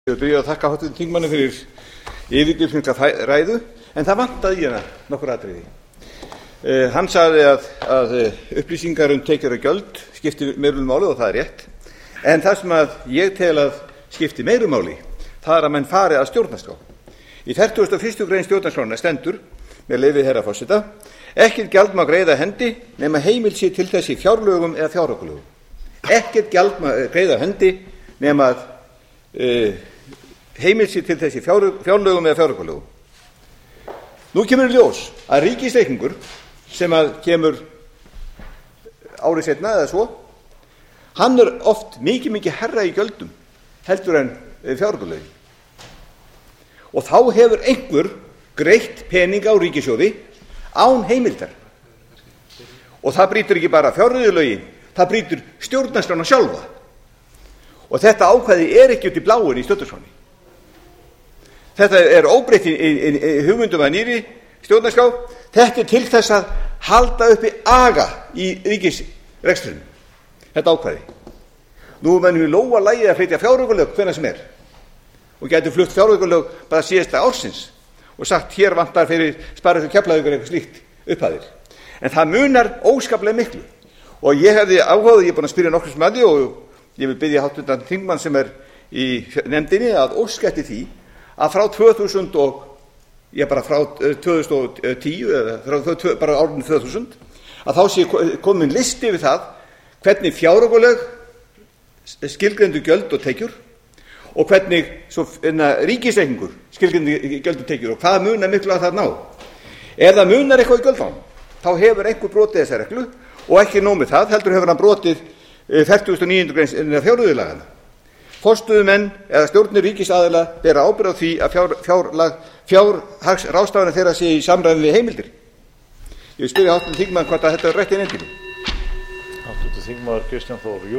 Ég vil byrja að þakka hv. þingmanni fyrir yfirgripsmikla ræðu, en það vantaði í hana nokkur atriði. Hann sagði að upplýsingar tekjur og gjöld skipti meiru máli, og það er rétt. En það sem ég tel að skipti meiru máli, það er að menn fari að stjórnarskrá. Í 41. grein stjórnarskrárinnar stendur, með leyfi herra forseta: ekkert gjald má greiða hendi nema heimild sé til þess í fjárlögum eða fjáraukalögum. Ekkert gjald má greiða hendi nema heimild sér til þessi fjárlögum eða fjáraukalögum. Nú kemur í ljós að ríkisreikningur sem kemur árið seinna eða svo, hann er oft mikið herra í gjöldum heldur en fjáraukalögin. Og þá hefur einhver greitt peninga á ríkissjóði án heimildar. Og það brýtur ekki bara fjárreiðulögin, það brýtur stjórnarskrána sjálfa. Og þetta ákvæði er ekki út í bláin í stjórnarskránni. Þetta er óbreytt í hugmyndum að nýrri stjórnarskrá. Þetta er til þess að halda uppi aga í ríkisrekstrinum, þetta ákvæði. Nú er mennum í lóga lagi að flytja fjáraukalög hvenær sem er, og gætu flutt fjáraukalög bara síðasta ársins og sagt hér vantar fyrir Sparisjóð Keflavíkur eitthvað slíkt upphæðir. En það munar óskaplega miklu, og ég hefði áhuga, ég er búin að spyrja nokkrum að því, og ég vil biðja hv. þingmann sem er í nefndinni að óska eftir því að frá 2010 eða bara árinu 2000, að þá sé komin listi yfir það hvernig fjáraukalög skilgreindu gjöld og tekjur, og hvernig svo ríkisreikningur skilgreindu gjöld og tekjur, og hvað munar miklu að það ná. Ef það munar eitthvað í gjöldunum, þá hefur einhver brotið þessa reglu, og ekki nóg með það, heldur hefur hann brotið 49. grein fjárreiðulaganna. Forstöðumenn eða stjórnir ríkisaðila bera ábyrgð á því að fjárhagsráðstafanir þeirra sé í samræmi við heimildir. Ég vil spyrja hv. þingmann hvort þetta er rétt í nefndinni. Hv. þingmaður Kristján Þór